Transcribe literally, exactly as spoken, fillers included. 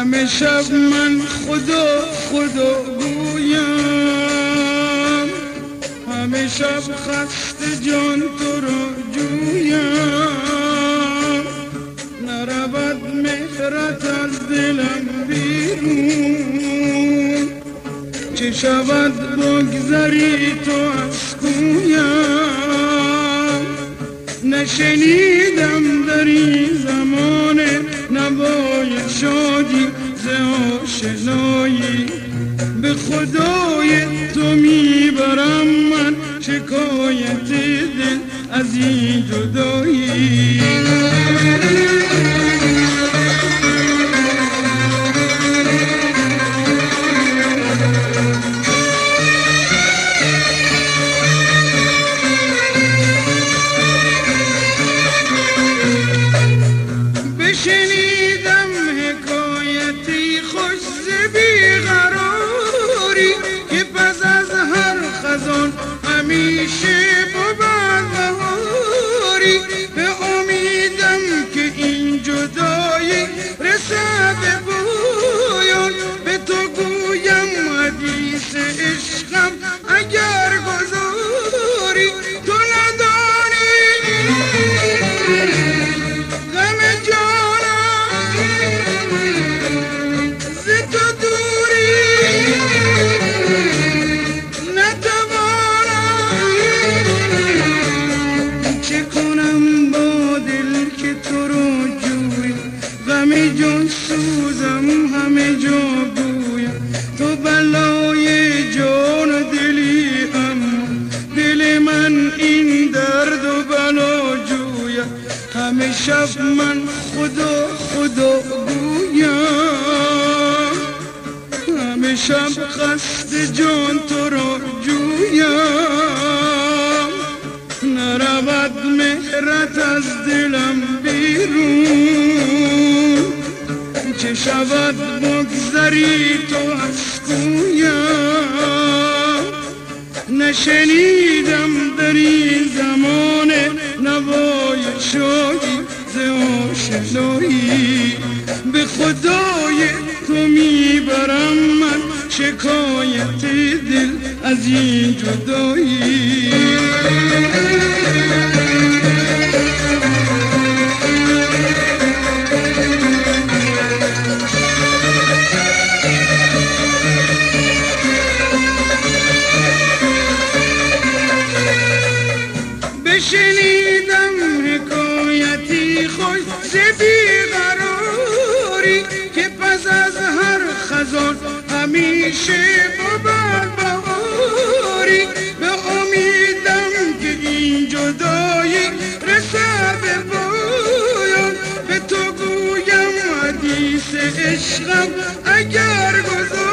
همه شب من خدا خدا گویم، همه شب خسته جان تو را جویم، نرود مهرت از دلم بیرون، چه شود بگذری تو از کویم. نشنیدم در این زمان نوای شادی ز آشنایی، به خدای تو میبرم من شکایت دل از این جدایی. شنیدم حکایتی خوش ز بیقراری که پس از هر خزان همیشه بود بهاری. به امیدم که این جدایی رسد به پایان، به تو گویم حدیث عشقم اگر گذاری. تو ندانی غم همه جان سوزم همه جا گویم، تو بلای جان دلی اما دل من این درد و بلا جویم. همه شب من خدا خدا گویم، همه شب خسته جان تو را جویم، نرود مهرت از دلم بیرون، چه شود بگذری تو از کویم. نشنیدم در این زمان نوای شادی ز آشنایی، به خدای تو میبرم من شکایت دل از این جدایی. شنیدم حکایتی خوش ز بیقراری که پس از هر خزان همیشه بود بهاری. به امیدم که این جدایی رسد به پایان، به تو گویم حدیث عشقم اگر گذاری.